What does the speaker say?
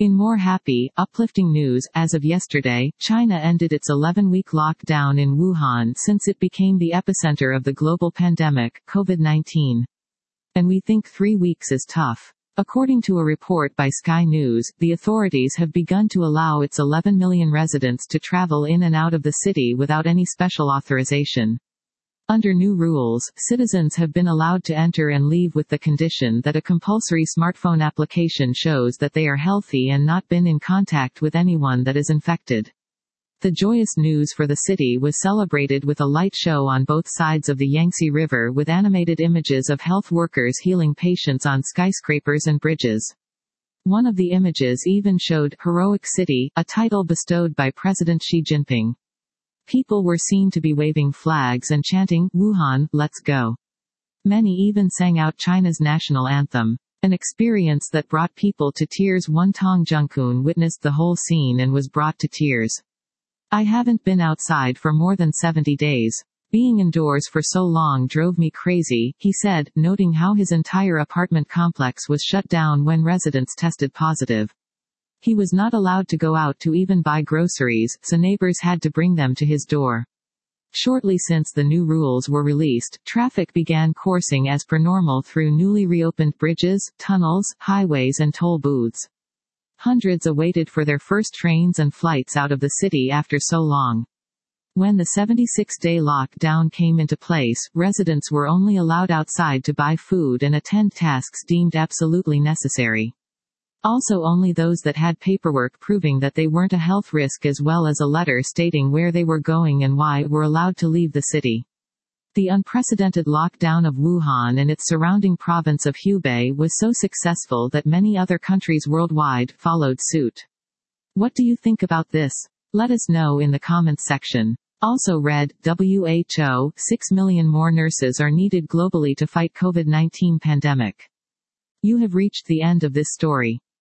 In more happy, uplifting news, as of yesterday, China ended its 11-week lockdown in Wuhan since it became the epicenter of the global pandemic, COVID-19. And we think 3 weeks is tough. According to a report by Sky News, the authorities have begun to allow its 11 million residents to travel in and out of the city without any special authorization. Under new rules, citizens have been allowed to enter and leave with the condition that a compulsory smartphone application shows that they are healthy and not been in contact with anyone that is infected. The joyous news for the city was celebrated with a light show on both sides of the Yangtze River with animated images of health workers healing patients on skyscrapers and bridges. One of the images even showed Heroic City, a title bestowed by President Xi Jinping. People were seen to be waving flags and chanting, "Wuhan, let's go." Many even sang out China's national anthem. An experience that brought people to tears. One Tong Junkun witnessed the whole scene and was brought to tears. "I haven't been outside for more than 70 days. Being indoors for so long drove me crazy," he said, noting how his entire apartment complex was shut down when residents tested positive. He was not allowed to go out to even buy groceries, so neighbors had to bring them to his door. Shortly since the new rules were released, traffic began coursing as per normal through newly reopened bridges, tunnels, highways and toll booths. Hundreds awaited for their first trains and flights out of the city after so long. When the 76-day lockdown came into place, residents were only allowed outside to buy food and attend tasks deemed absolutely necessary. Also only those that had paperwork proving that they weren't a health risk as well as a letter stating where they were going and why were allowed to leave the city. The unprecedented lockdown of Wuhan and its surrounding province of Hubei was so successful that many other countries worldwide followed suit. What do you think about this? Let us know in the comments section. Also read, WHO, 6 million more nurses are needed globally to fight COVID-19 pandemic. You have reached the end of this story.